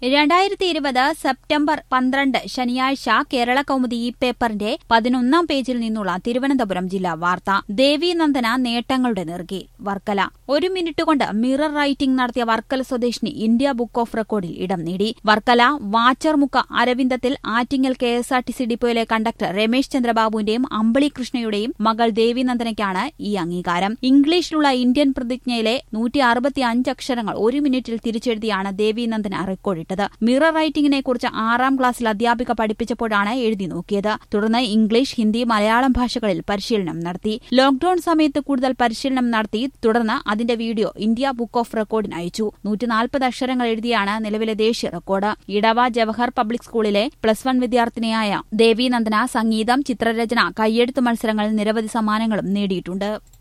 2020 September 12 ശനിയാഴ്ച കേരള കൗമുദി ഈ പേപ്പറിന്റെ 11 പേജിൽ നിന്നുള്ള തിരുവനന്തപുരം ജില്ലാ വാർത്ത. ദേവീനന്ദന നേട്ടങ്ങളുടെ നെറുകയിൽ. വർക്കല. 1 മിനിറ്റ് കൊണ്ട് മിറർ റൈറ്റിംഗ് നടത്തിയ വർക്കല സ്വദേശിനി ഇന്ത്യ ബുക്ക് ഓഫ് റെക്കോർഡിൽ ഇടം നേടി. വർക്കല വാച്ചർമുക്ക് അരവിന്ദത്തിൽ ആറ്റിങ്ങൽ KSRTC ഡിപ്പോയിലെ കണ്ടക്ടർ രമേശ് ചന്ദ്രബാബുവിന്റെയും അമ്പിളി കൃഷ്ണയുടെയും മകൾ ദേവീനന്ദനയ്ക്കാണ് ഈ അംഗീകാരം. ഇംഗ്ലീഷിലുള്ള ഇന്ത്യൻ പ്രതിജ്ഞയിലെ 165 അക്ഷരങ്ങൾ 1 മിനിറ്റിൽ തിരിച്ചെഴുതിയാണ് ദേവീനന്ദന റെക്കോർഡിട്ടത്. മിറർ റൈറ്റിംഗിനെക്കുറിച്ച് 6ാം ക്ലാസ്സിൽ അധ്യാപിക പഠിപ്പിച്ചപ്പോഴാണ് എഴുതി നോക്കിയത്. തുടർന്ന് ഇംഗ്ലീഷ്, ഹിന്ദി, മലയാളം ഭാഷകളിൽ പരിശീലനം നടത്തി. ലോക്ഡൌൺ സമയത്ത് കൂടുതൽ പരിശീലനം നടത്തി. തുടർന്ന് അതിന്റെ വീഡിയോ ഇന്ത്യ ബുക്ക് ഓഫ് റെക്കോർഡിന് അയച്ചു. 140 അക്ഷരങ്ങൾ എഴുതിയാണ് നിലവിലെ ദേശീയ റെക്കോർഡ്. ഇടവ ജവഹർ പബ്ലിക് സ്കൂളിലെ +1 വിദ്യാർത്ഥിനിയായ ദേവീനന്ദന സംഗീതം, ചിത്രരചന, കയ്യെഴുത്ത് മത്സരങ്ങളിൽ നിരവധി സമ്മാനങ്ങളും നേടിയിട്ടുണ്ട്.